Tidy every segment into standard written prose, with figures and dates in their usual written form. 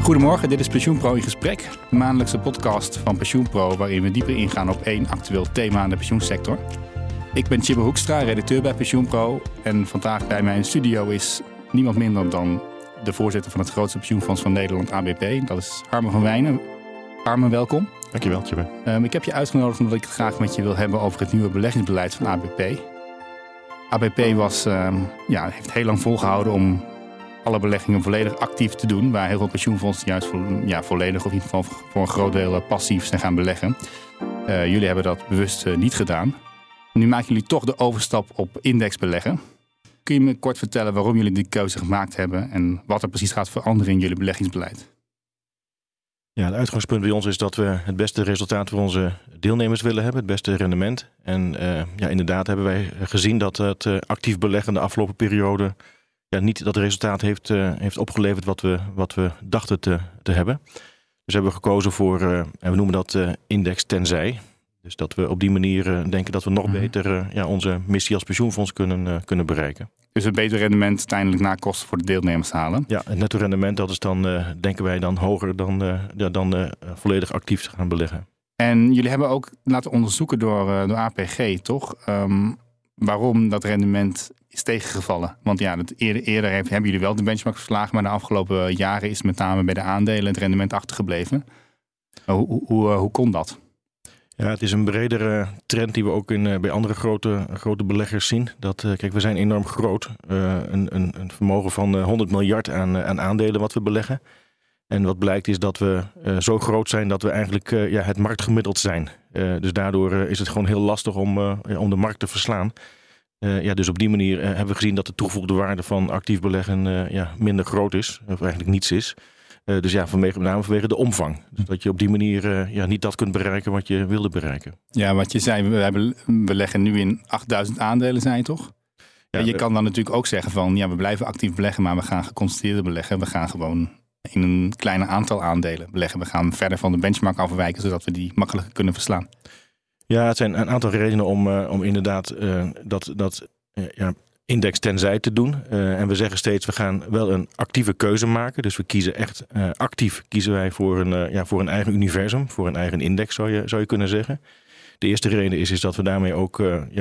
Goedemorgen, dit is PensioenPro in gesprek. De maandelijkse podcast van PensioenPro waarin we dieper ingaan op één actueel thema in de pensioensector. Ik ben Tjibbe Hoekstra, redacteur bij PensioenPro. En vandaag bij mij in studio is niemand minder dan de voorzitter van het grootste pensioenfonds van Nederland, ABP. Dat is Harmen van Wijnen. Harmen, welkom. Dankjewel, Tjibbe. Ik heb je uitgenodigd omdat ik het graag met je wil hebben over het nieuwe beleggingsbeleid van ABP. ABP heeft heel lang volgehouden om alle beleggingen volledig actief te doen, waar heel veel pensioenfondsen juist volledig of in ieder geval voor een groot deel passief zijn gaan beleggen. Jullie hebben dat bewust niet gedaan. Nu maken jullie toch de overstap op indexbeleggen. Kun je me kort vertellen waarom jullie die keuze gemaakt hebben en wat er precies gaat veranderen in jullie beleggingsbeleid? Ja, het uitgangspunt bij ons is dat we het beste resultaat voor onze deelnemers willen hebben, het beste rendement. En inderdaad hebben wij gezien dat het actief beleggen de afgelopen periode niet dat resultaat heeft opgeleverd wat we dachten te hebben. Dus hebben we gekozen voor, en we noemen dat index tenzij. Dus dat we op die manier denken dat we nog beter onze missie als pensioenfonds kunnen bereiken. Dus een beter rendement uiteindelijk na kosten voor de deelnemers halen? Ja, het netto rendement dat is dan, denken wij, dan hoger dan volledig actief te gaan beleggen. En jullie hebben ook laten onderzoeken door APG, toch? Waarom dat rendement is tegengevallen. Want eerder hebben jullie wel de benchmark verslagen, maar de afgelopen jaren is met name bij de aandelen het rendement achtergebleven. Hoe kon dat? Ja, het is een bredere trend die we ook bij andere grote beleggers zien. We zijn enorm groot. Een vermogen van 100 miljard aan aandelen wat we beleggen. En wat blijkt is dat we zo groot zijn dat we eigenlijk het marktgemiddeld zijn. Dus daardoor is het gewoon heel lastig om de markt te verslaan. Dus op die manier hebben we gezien dat de toegevoegde waarde van actief beleggen minder groot is. Of eigenlijk niets is. Met name vanwege de omvang. Dus dat je op die manier niet dat kunt bereiken wat je wilde bereiken. Ja, wat je zei, we leggen nu in 8000 aandelen, zei je toch? Ja, je kan dan natuurlijk ook zeggen van, we blijven actief beleggen, maar we gaan geconcentreerd beleggen. We gaan gewoon in een kleiner aantal aandelen beleggen. We gaan verder van de benchmark afwijken, zodat we die makkelijker kunnen verslaan. Ja, het zijn een aantal redenen om inderdaad dat index tenzij te doen. En we zeggen steeds, we gaan wel een actieve keuze maken. Dus we kiezen echt actief voor een eigen universum, voor een eigen index zou je kunnen zeggen. De eerste reden is dat we daarmee ook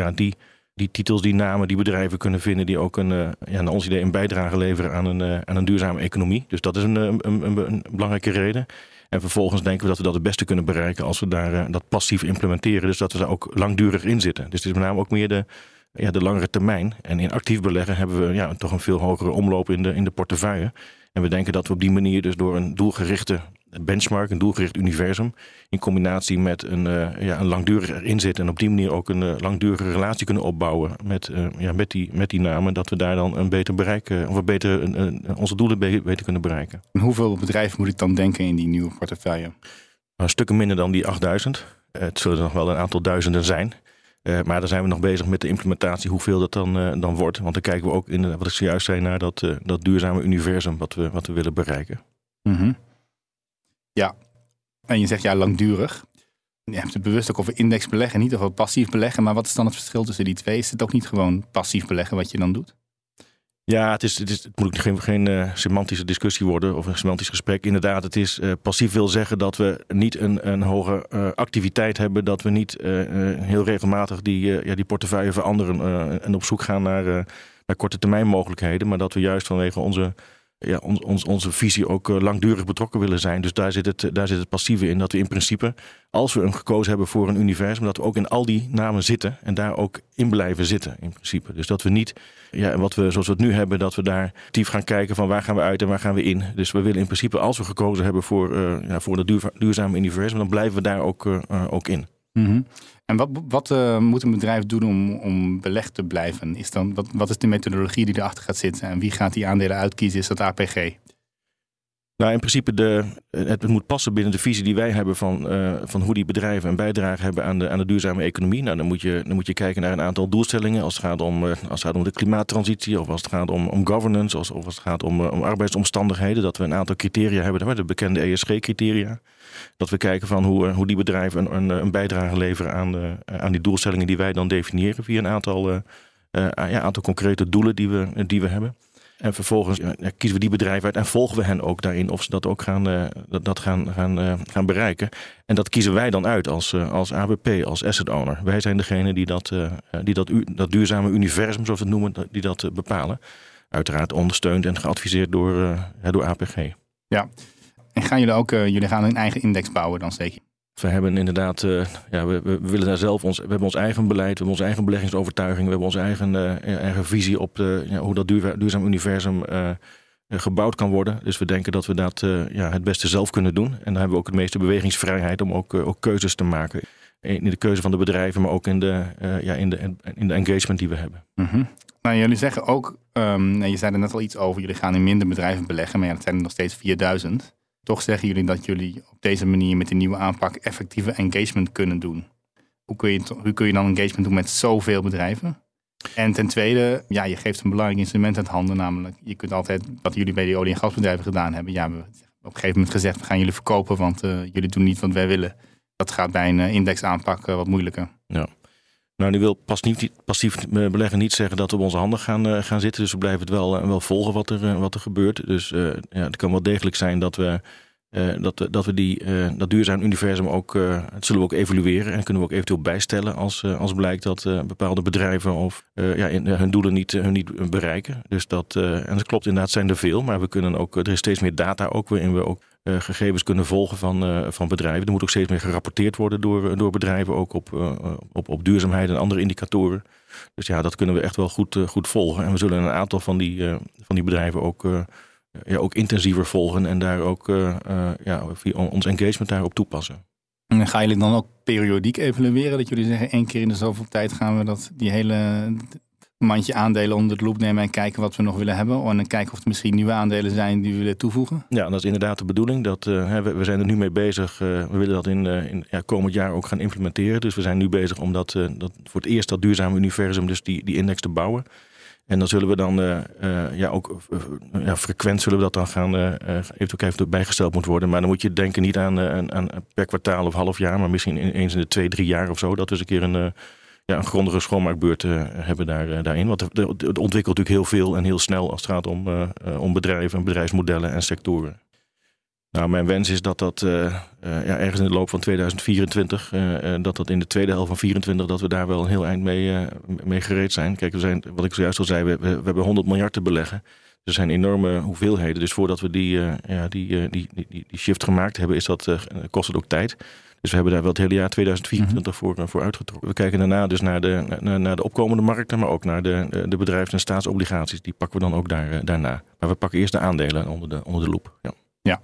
die titels, die namen, die bedrijven kunnen vinden die ook naar ons idee een bijdrage leveren aan een duurzame economie. Dus dat is een belangrijke reden. En vervolgens denken we dat we dat het beste kunnen bereiken als we daar dat passief implementeren. Dus dat we daar ook langdurig in zitten. Dus het is met name ook meer de langere termijn. En in actief beleggen hebben we toch een veel hogere omloop in de portefeuille. En we denken dat we op die manier dus door een doelgerichte benchmark, een doelgericht universum, in combinatie met een langdurig erin zitten en op die manier ook een langdurige relatie kunnen opbouwen met die namen, dat we daar dan een beter bereiken, of onze doelen beter kunnen bereiken. En hoeveel bedrijven moet ik dan denken in die nieuwe portefeuille? Stukken minder dan die 8000. Het zullen er nog wel een aantal duizenden zijn. Maar daar zijn we nog bezig met de implementatie, hoeveel dat dan wordt. Want dan kijken we ook in, wat ik zojuist zei, naar dat duurzame universum wat we willen bereiken. Mm-hmm. Ja, en je zegt langdurig. Je hebt het bewust ook over index beleggen, niet over passief beleggen. Maar wat is dan het verschil tussen die twee? Is het ook niet gewoon passief beleggen wat je dan doet? Ja, het moet geen semantische discussie worden of een semantisch gesprek. Inderdaad, het is passief wil zeggen dat we niet een hoge activiteit hebben. Dat we niet heel regelmatig die portefeuille veranderen en op zoek gaan naar korte termijn mogelijkheden. Maar dat we juist vanwege onze visie ook langdurig betrokken willen zijn. Dus daar zit het passieve in. Dat we in principe, als we gekozen hebben voor een universum, dat we ook in al die namen zitten en daar ook in blijven zitten in principe. Dus dat we niet, zoals we het nu hebben, dat we daar actief gaan kijken van waar gaan we uit en waar gaan we in. Dus we willen in principe, als we gekozen hebben voor het duurzame universum, dan blijven we daar ook in. Mm-hmm. En wat moet een bedrijf doen om belegd te blijven? Wat is de methodologie die erachter gaat zitten? En wie gaat die aandelen uitkiezen? Is dat APG? Nou, in principe het moet passen binnen de visie die wij hebben van hoe die bedrijven een bijdrage hebben aan de duurzame economie. Nou, dan moet je kijken naar een aantal doelstellingen als het gaat om de klimaattransitie, of als het gaat om governance, of als het gaat om arbeidsomstandigheden. Dat we een aantal criteria hebben, de bekende ESG-criteria. Dat we kijken van hoe die bedrijven een bijdrage leveren aan die doelstellingen die wij dan definiëren via een aantal concrete doelen die we hebben. En vervolgens kiezen we die bedrijven uit en volgen we hen ook daarin of ze dat ook gaan bereiken. En dat kiezen wij dan uit als ABP, als asset owner. Wij zijn degene die dat duurzame universum, zoals we het noemen, die dat bepalen. Uiteraard ondersteund en geadviseerd door APG. Ja, en gaan jullie gaan een eigen index bouwen dan zeker? We hebben inderdaad, we willen daar zelf we hebben ons eigen beleid, we hebben onze eigen beleggingsovertuiging, we hebben onze eigen visie op hoe dat duurzaam universum gebouwd kan worden. Dus we denken dat we dat het beste zelf kunnen doen. En dan hebben we ook het meeste bewegingsvrijheid om ook keuzes te maken. In de keuze van de bedrijven, maar ook in de engagement die we hebben. Mm-hmm. Nou, jullie zeggen ook, je zei er net al iets over, jullie gaan in minder bedrijven beleggen, maar dat zijn er nog steeds 4000. Toch zeggen jullie dat jullie op deze manier met die nieuwe aanpak effectieve engagement kunnen doen. Hoe kun je dan engagement doen met zoveel bedrijven? En ten tweede, je geeft een belangrijk instrument uit handen. Namelijk, je kunt altijd, wat jullie bij die olie- en gasbedrijven gedaan hebben. Ja, we hebben op een gegeven moment gezegd, we gaan jullie verkopen, want jullie doen niet wat wij willen. Dat gaat bij een indexaanpak wat moeilijker. Ja. Nou, nu wil passief beleggen niet zeggen dat we op onze handen gaan zitten. Dus we blijven het wel volgen wat er gebeurt. Dus het kan wel degelijk zijn dat we dat duurzaam universum ook, het zullen we ook evalueren. En kunnen we ook eventueel bijstellen als blijkt dat bepaalde bedrijven hun doelen niet bereiken. Dus en dat klopt inderdaad, zijn er veel. Maar we kunnen ook, er is steeds meer data ook waarin we ook gegevens kunnen volgen van bedrijven. Er moet ook steeds meer gerapporteerd worden door bedrijven, ook op duurzaamheid en andere indicatoren. Dus dat kunnen we echt wel goed volgen. En we zullen een aantal van die bedrijven ook intensiever volgen en daar ook ons engagement daarop toepassen. En gaan jullie dan ook periodiek evalueren? Dat jullie zeggen, 1 keer in de zoveel tijd gaan we die hele mandje aandelen onder de loep nemen en kijken wat we nog willen hebben. En dan kijken of er misschien nieuwe aandelen zijn die we willen toevoegen. Ja, dat is inderdaad de bedoeling. We zijn er nu mee bezig. We willen dat in komend jaar ook gaan implementeren. Dus we zijn nu bezig om dat voor het eerst dat duurzame universum, dus die index te bouwen. En dan zullen we dan frequent zullen we dat dan gaan, even bijgesteld moet worden. Maar dan moet je denken niet aan per kwartaal of half jaar, maar misschien eens in de 2-3 jaar of zo. Dat we eens een keer een grondige schoonmaakbeurt hebben daarin. Want het ontwikkelt natuurlijk heel veel en heel snel als het gaat om bedrijven en bedrijfsmodellen en sectoren. Nou, mijn wens is dat ergens in de loop van 2024, dat in de tweede helft van 2024, dat we daar wel een heel eind mee gereed zijn. Kijk, wat ik zojuist al zei, we hebben 100 miljard te beleggen. Er zijn enorme hoeveelheden. Dus voordat we die shift gemaakt hebben, kost het ook tijd. Dus we hebben daar wel het hele jaar 2024 voor uitgetrokken. We kijken daarna dus naar de opkomende markten, maar ook naar de bedrijfs- en staatsobligaties. Die pakken we dan ook daarna. Maar we pakken eerst de aandelen onder de loep. Ja.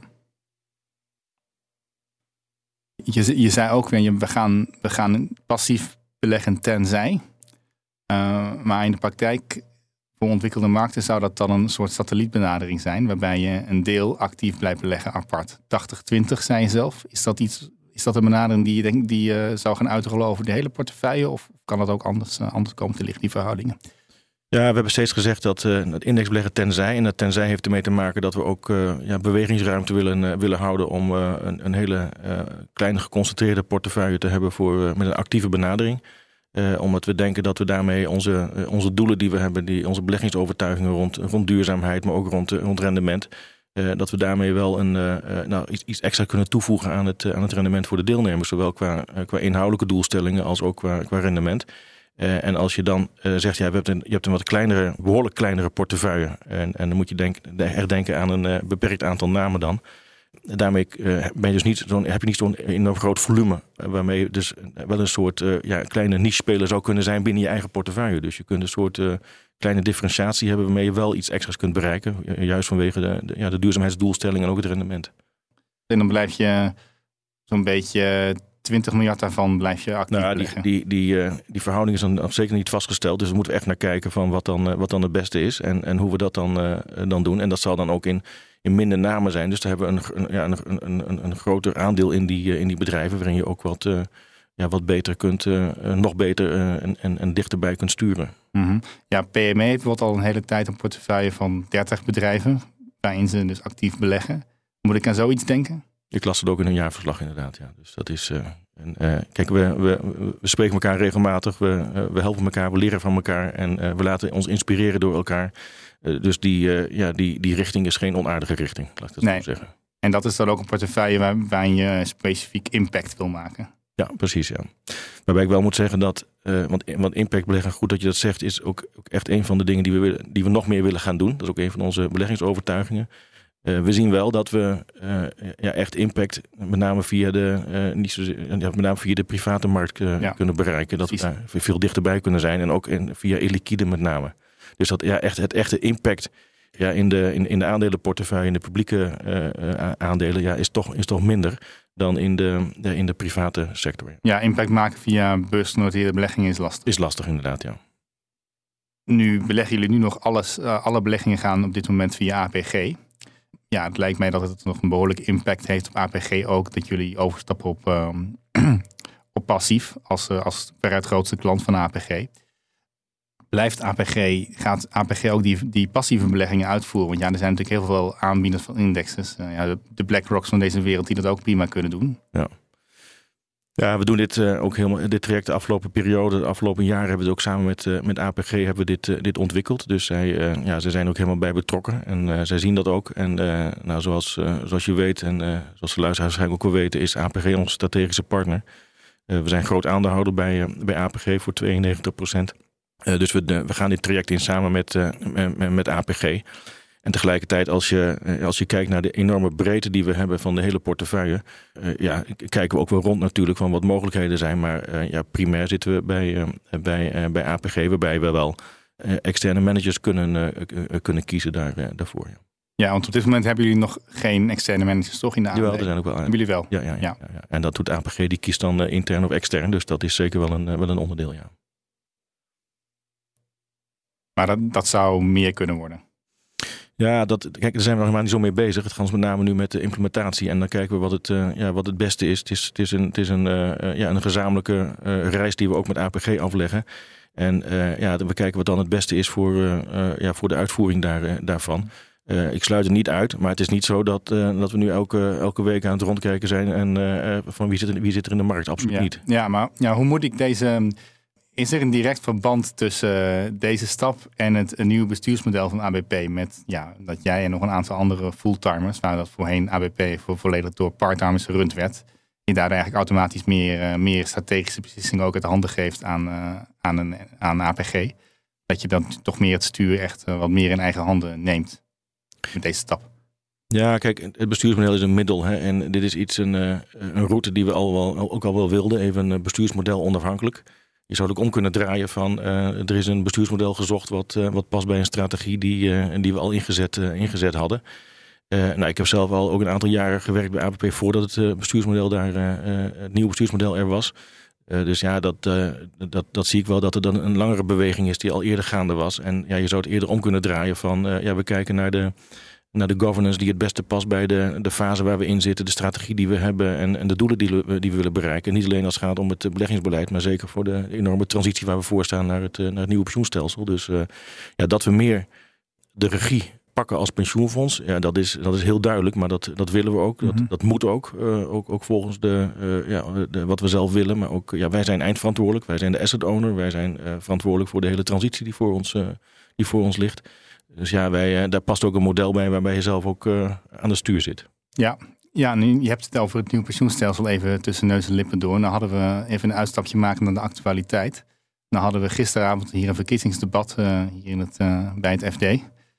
Je zei ook, we gaan passief beleggen tenzij. Maar in de praktijk, voor ontwikkelde markten, zou dat dan een soort satellietbenadering zijn, waarbij je een deel actief blijft beleggen apart. 80-20 zei je zelf. Is dat een benadering die je denkt die zou gaan uitrollen over de hele portefeuille? Of kan dat ook anders komen te liggen, die verhoudingen? Ja, we hebben steeds gezegd dat het indexbeleggen tenzij. En dat tenzij heeft ermee te maken dat we ook bewegingsruimte willen houden om een hele kleine geconcentreerde portefeuille te hebben met een actieve benadering. Omdat we denken dat we daarmee onze doelen die we hebben, onze beleggingsovertuigingen rond duurzaamheid, maar ook rond rendement, dat we daarmee wel iets extra kunnen toevoegen aan het rendement voor de deelnemers. Zowel qua inhoudelijke doelstellingen als ook qua rendement. En als je dan zegt, je hebt een behoorlijk kleinere portefeuille. En dan moet je denken aan een beperkt aantal namen dan. Daarmee heb je niet zo'n enorm groot volume. Waarmee je dus wel een soort kleine niche-speler zou kunnen zijn binnen je eigen portefeuille. Dus je kunt een soort kleine differentiatie hebben waarmee je wel iets extra's kunt bereiken. Juist vanwege de duurzaamheidsdoelstelling en ook het rendement. En dan blijf je zo'n beetje 20 miljard daarvan blijf je actief beleggen. Die verhouding is dan zeker niet vastgesteld. Dus daar moeten we echt naar kijken van wat dan het beste is. En hoe we dat dan doen. En dat zal dan ook in minder namen zijn. Dus daar hebben we een groter aandeel in die bedrijven. Waarin je ook wat beter kunt, nog beter en dichterbij kunt sturen. Mm-hmm. Ja, PME heeft al een hele tijd een portefeuille van 30 bedrijven. Waarin ze dus actief beleggen. Moet ik aan zoiets denken? Ik las het ook in een jaarverslag inderdaad. Ja. Dus dat is En, kijk, we spreken elkaar regelmatig, we helpen elkaar, we leren van elkaar en we laten ons inspireren door elkaar. Dus die richting is geen onaardige richting, laat ik dat zo zeggen. En dat is dan ook een portefeuille waarin je specifiek impact wil maken? Ja, precies. Ja. Waarbij ik wel moet zeggen dat, want impact beleggen, goed dat je dat zegt, is ook echt een van de dingen die we nog meer willen gaan doen. Dat is ook een van onze beleggingsovertuigingen. We zien wel dat we echt impact met name via de private markt kunnen bereiken. Dat we daar veel dichterbij kunnen zijn en ook via illiquide met name. Dus dat het echte impact in de aandelenportefeuille, in de publieke aandelen, is toch minder dan in de private sector. Ja, impact maken via beursgenoteerde beleggingen is lastig. Is lastig inderdaad, ja. Nu beleggen jullie nog alle beleggingen gaan op dit moment via APG. Ja, het lijkt mij dat het nog een behoorlijke impact heeft op APG ook. Dat jullie overstappen op passief als veruit grootste klant van APG. Gaat APG ook die passieve beleggingen uitvoeren? Want er zijn natuurlijk heel veel aanbieders van indexes. De BlackRocks van deze wereld die dat ook prima kunnen doen. Ja, we doen dit ook helemaal, dit traject de afgelopen periode, de afgelopen jaren hebben we het ook samen met APG hebben we dit ontwikkeld. Dus zij zijn ook helemaal bij betrokken en zij zien dat ook. En zoals je weet en zoals de luisteraars waarschijnlijk ook wel weten, is APG onze strategische partner. We zijn groot aandeelhouder bij APG voor 92%. Dus we gaan dit traject in samen met APG. En tegelijkertijd, als je kijkt naar de enorme breedte die we hebben van de hele portefeuille, kijken we ook wel rond natuurlijk van wat mogelijkheden zijn. Maar primair zitten we bij APG, waarbij we wel externe managers kunnen kiezen daarvoor. Ja. Ja, want op dit moment hebben jullie nog geen externe managers toch in de aandelen? Jawel, er zijn ook wel. Hebben jullie wel? Ja. En dat doet APG, die kiest dan intern of extern. Dus dat is zeker wel een onderdeel, ja. Maar dat zou meer kunnen worden? Ja, kijk, daar zijn we nog maar niet zo mee bezig. Het gaat ons met name nu met de implementatie. En dan kijken we wat het beste is. Het is een gezamenlijke reis die we ook met APG afleggen. En we kijken wat dan het beste is voor de uitvoering daarvan. Ik sluit het niet uit, maar het is niet zo dat we nu elke week aan het rondkijken zijn. En van wie zit er in de markt? Absoluut niet. Ja, maar hoe moet ik deze... Is er een direct verband tussen deze stap en het nieuwe bestuursmodel van ABP met dat jij en nog een aantal andere fulltimers, waar dat voorheen ABP volledig door parttimers gerund werd, je daar eigenlijk automatisch meer strategische beslissingen ook uit de handen geeft aan APG, dat je dan toch meer het stuur echt wat meer in eigen handen neemt met deze stap? Ja, kijk, het bestuursmodel is een middel. Hè, en dit is een route die we ook al wel wilden. Even een bestuursmodel onafhankelijk. Je zou het ook om kunnen draaien van er is een bestuursmodel gezocht wat past bij een strategie die we al ingezet hadden. Ik heb zelf al ook een aantal jaren gewerkt bij ABP voordat het bestuursmodel het nieuwe bestuursmodel er was. Dus dat zie ik wel dat er dan een langere beweging is die al eerder gaande was. En je zou het eerder om kunnen draaien van we kijken naar de governance die het beste past bij de fase waar we in zitten, de strategie die we hebben en de doelen die we willen bereiken. Niet alleen als het gaat om het beleggingsbeleid, maar zeker voor de enorme transitie waar we voor staan naar het nieuwe pensioenstelsel. Dus dat we meer de regie pakken als pensioenfonds, dat is heel duidelijk, maar dat willen we ook. Mm-hmm. Dat moet ook volgens wat we zelf willen. Maar ook wij zijn eindverantwoordelijk, wij zijn de asset owner, wij zijn verantwoordelijk voor de hele transitie die voor ons ligt. Dus daar past ook een model bij waarbij je zelf ook aan het stuur zit. Ja, nu, je hebt het over het nieuwe pensioenstelsel even tussen neus en lippen door. Nou hadden we even een uitstapje maken naar de actualiteit. Nou hadden we gisteravond hier een verkiezingsdebat bij het FD.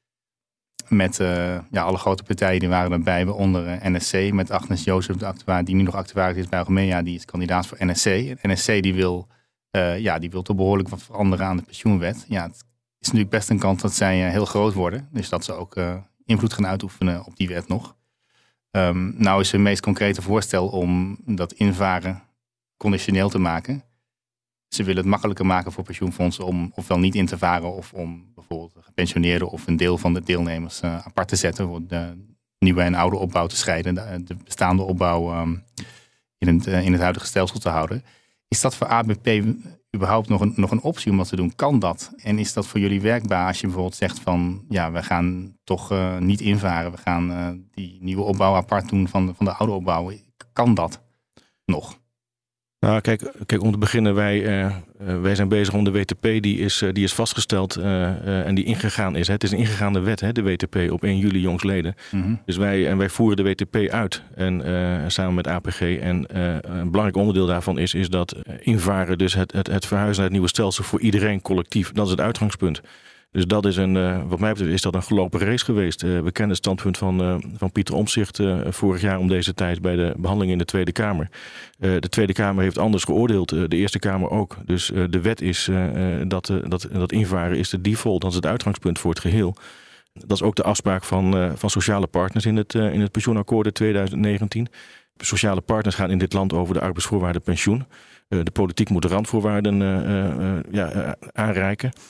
Met alle grote partijen die waren erbij, waaronder NSC. Met Agnes Jozef, de actuaris, die nu nog actuaris is bij Achmea. Die is kandidaat voor NSC. En NSC die wil toch behoorlijk wat veranderen aan de pensioenwet. Ja, het is natuurlijk best een kans dat zij heel groot worden. Dus dat ze ook invloed gaan uitoefenen op die wet nog. Nou is hun meest concrete voorstel om dat invaren conditioneel te maken. Ze willen het makkelijker maken voor pensioenfondsen om ofwel niet in te varen of om bijvoorbeeld gepensioneerden of een deel van de deelnemers apart te zetten. Voor de nieuwe en oude opbouw te scheiden. De bestaande opbouw in het huidige stelsel te houden. Is dat voor ABP überhaupt nog een optie om dat te doen? Kan dat? En is dat voor jullie werkbaar als je bijvoorbeeld zegt van we gaan toch niet invaren. We gaan die nieuwe opbouw apart doen van de oude opbouw. Kan dat nog? Nou, kijk, om te beginnen, wij zijn bezig om de WTP, die is vastgesteld en die ingegaan is. Hè. Het is een ingegaande wet, hè, de WTP, op 1 juli jongstleden. Mm-hmm. Dus wij voeren de WTP uit en samen met APG. En een belangrijk onderdeel daarvan is dat invaren, dus het verhuizen naar het nieuwe stelsel voor iedereen collectief. Dat is het uitgangspunt. Dus dat is wat mij betreft is dat een gelopen race geweest. We kennen het standpunt van Pieter Omtzigt vorig jaar om deze tijd bij de behandeling in de Tweede Kamer. De Tweede Kamer heeft anders geoordeeld, de Eerste Kamer ook. Dus de wet is dat invaren is de default, dat is het uitgangspunt voor het geheel. Dat is ook de afspraak van sociale partners in het pensioenakkoord in 2019. Sociale partners gaan in dit land over de arbeidsvoorwaarden pensioen. De politiek moet de randvoorwaarden aanreiken.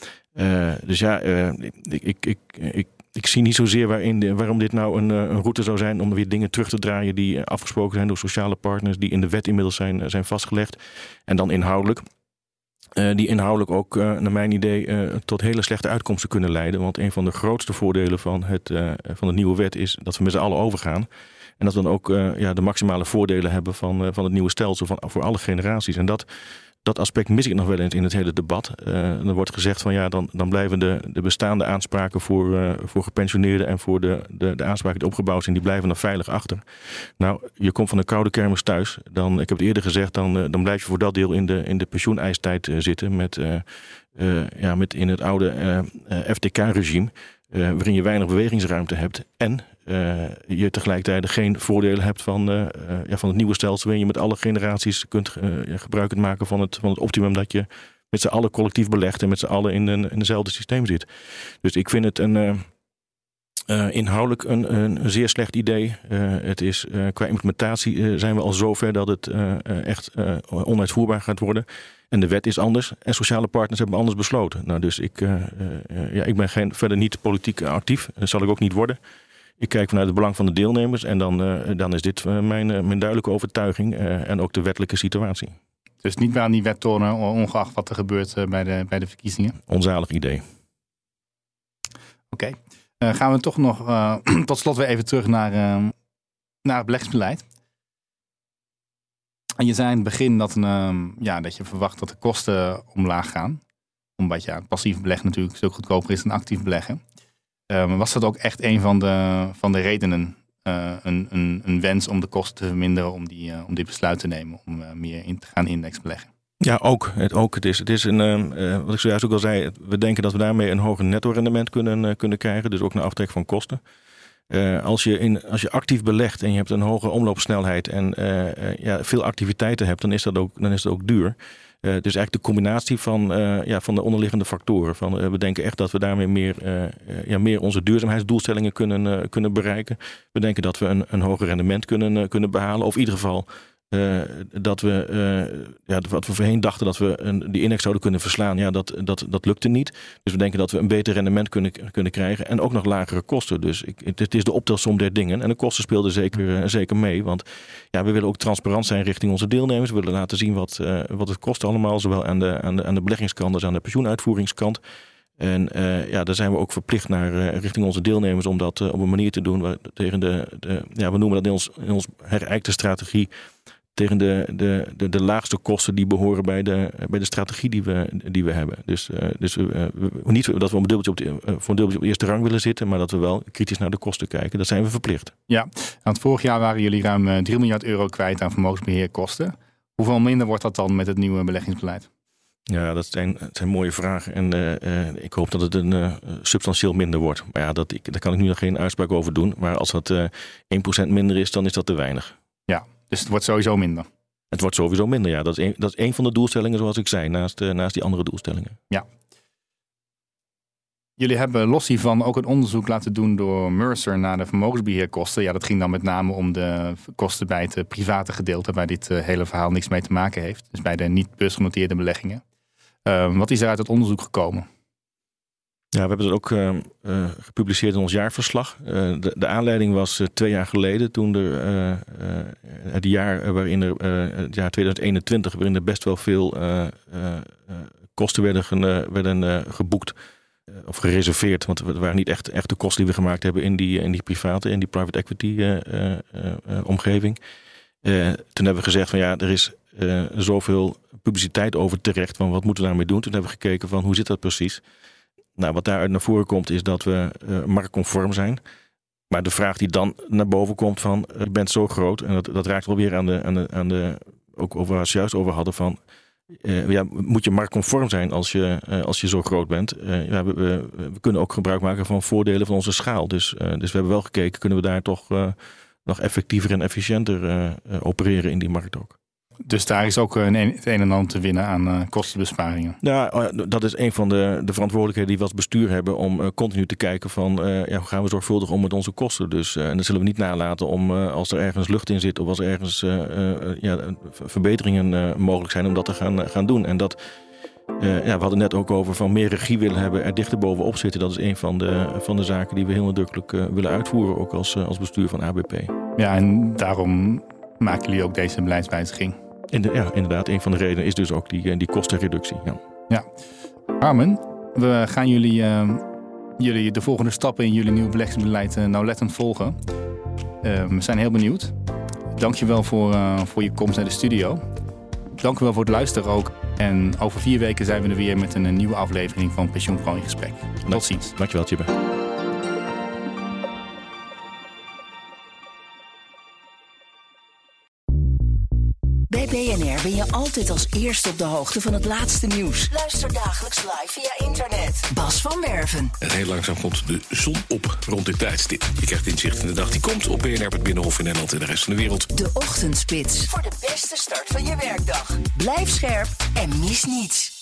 Ik zie niet zozeer waarom dit nou een route zou zijn om weer dingen terug te draaien die afgesproken zijn door sociale partners, die in de wet inmiddels zijn vastgelegd. En dan die inhoudelijk ook, naar mijn idee, tot hele slechte uitkomsten kunnen leiden. Want een van de grootste voordelen van de nieuwe wet is dat we met z'n allen overgaan. En dat we dan ook de maximale voordelen hebben van het nieuwe stelsel voor alle generaties. En dat aspect mis ik nog wel eens in het hele debat. Er wordt gezegd van dan blijven de bestaande aanspraken voor gepensioneerden en voor de aanspraken die opgebouwd zijn, die blijven dan veilig achter. Nou, je komt van een koude kermis thuis. Ik heb het eerder gezegd, dan blijf je voor dat deel in de pensioeneistijd zitten met in het oude FTK-regime. Waarin je weinig bewegingsruimte hebt en je tegelijkertijd geen voordelen hebt van het nieuwe stelsel, waarin je met alle generaties gebruik kunt maken van het optimum dat je met z'n allen collectief belegt en met z'n allen in dezelfde systeem zit. Dus ik vind het inhoudelijk een zeer slecht idee. Het is qua implementatie zijn we al zover dat het echt onuitvoerbaar gaat worden. En de wet is anders en sociale partners hebben anders besloten. Nou, dus ik ben verder niet politiek actief. Dat zal ik ook niet worden. Ik kijk vanuit het belang van de deelnemers en dan is dit mijn duidelijke overtuiging en ook de wettelijke situatie. Dus niet meer aan die wet tornen, ongeacht wat er gebeurt bij de verkiezingen? Onzalig idee. Oké. Gaan we toch nog tot slot weer even terug naar het beleggingsbeleid. En je zei in het begin dat je verwacht dat de kosten omlaag gaan. Omdat passief beleggen natuurlijk een stuk goedkoper is dan actief beleggen. Was dat ook echt een van de redenen, een wens om de kosten te verminderen, om dit besluit te nemen, om meer in te gaan indexbeleggen? Ja, ook. Het is wat ik zojuist ook al zei, we denken dat we daarmee een hoger netto-rendement kunnen krijgen, dus ook een aftrek van kosten. Als je actief belegt en je hebt een hoge omloopsnelheid en veel activiteiten hebt, dan is dat ook duur. Dus eigenlijk de combinatie van de onderliggende factoren. We denken echt dat we daarmee meer onze duurzaamheidsdoelstellingen kunnen bereiken. We denken dat we een hoger rendement kunnen behalen. Of in ieder geval dat we wat we voorheen dachten dat we die index zouden kunnen verslaan. Dat lukte niet. Dus we denken dat we een beter rendement kunnen krijgen. En ook nog lagere kosten. Dus het is de optelsom der dingen. En de kosten speelden zeker mee. Want we willen ook transparant zijn richting onze deelnemers. We willen laten zien wat het kost allemaal. Zowel aan de beleggingskant als aan de pensioenuitvoeringskant. En daar zijn we ook verplicht naar richting onze deelnemers om dat op een manier te doen. Tegen we noemen dat in ons herijkte strategie. Tegen de laagste kosten die behoren bij de strategie die we hebben. Dus niet dat we voor een dubbeltje op eerste rang willen zitten, maar dat we wel kritisch naar de kosten kijken. Dat zijn we verplicht. Ja, want vorig jaar waren jullie ruim 3 miljard euro kwijt aan vermogensbeheerkosten. Hoeveel minder wordt dat dan met het nieuwe beleggingsbeleid? Ja, dat zijn mooie vragen en ik hoop dat het substantieel minder wordt. Maar ja, daar kan ik nu nog geen uitspraak over doen. Maar als dat 1% minder is, dan is dat te weinig. Ja. Dus het wordt sowieso minder? Het wordt sowieso minder, ja. Dat is een van de doelstellingen, zoals ik zei, naast die andere doelstellingen. Ja. Jullie hebben los hiervan ook een onderzoek laten doen door Mercer naar de vermogensbeheerkosten. Ja, dat ging dan met name om de kosten bij het private gedeelte, waar dit hele verhaal niks mee te maken heeft. Dus bij de niet beursgenoteerde beleggingen. Wat is er uit het onderzoek gekomen? Ja, we hebben het ook gepubliceerd in ons jaarverslag. De aanleiding was 2 jaar geleden, toen het jaar waarin het jaar 2021, waarin er best wel veel kosten werden geboekt of gereserveerd. Want het waren niet echt de kosten die we gemaakt hebben in die private, in die private equity omgeving. Toen hebben we gezegd van er is zoveel publiciteit over terecht. Van wat moeten we daarmee doen? Toen hebben we gekeken van hoe zit dat precies? Nou, wat daaruit naar voren komt is dat we marktconform zijn. Maar de vraag die dan naar boven komt van je bent zo groot. En dat raakt wel weer aan de ook over waar we juist over hadden van moet je marktconform zijn als je zo groot bent. We kunnen ook gebruik maken van voordelen van onze schaal. Dus we hebben wel gekeken, kunnen we daar toch nog effectiever en efficiënter opereren in die markt ook. Dus daar is ook het een en ander te winnen aan kostenbesparingen. Ja, dat is een van de verantwoordelijkheden die we als bestuur hebben om continu te kijken van hoe gaan we zorgvuldig om met onze kosten. Dus en dat zullen we niet nalaten om als er ergens lucht in zit of als er ergens verbeteringen mogelijk zijn om dat te gaan doen. En dat we hadden net ook over van meer regie willen hebben, er dichter bovenop zitten. Dat is een van de zaken die we heel nadrukkelijk willen uitvoeren, ook als bestuur van ABP. Ja, en daarom maken jullie ook deze beleidswijziging. Inderdaad. Een van de redenen is dus ook die kostenreductie. Ja. Armen, we gaan jullie de volgende stappen in jullie nieuwe beleggingsbeleid nauwlettend volgen. We zijn heel benieuwd. Dank je wel voor je komst naar de studio. Dank u wel voor het luisteren ook. En over 4 weken zijn we er weer met een nieuwe aflevering van Pensioenpro in Gesprek. Tot ziens. Dankjewel, Tjibbe. Bij BNR ben je altijd als eerste op de hoogte van het laatste nieuws. Luister dagelijks live via internet. Bas van Werven. En heel langzaam komt de zon op rond dit tijdstip. Je krijgt inzicht in de dag die komt op BNR, het Binnenhof in Nederland en de rest van de wereld. De Ochtendspits. Voor de beste start van je werkdag. Blijf scherp en mis niets.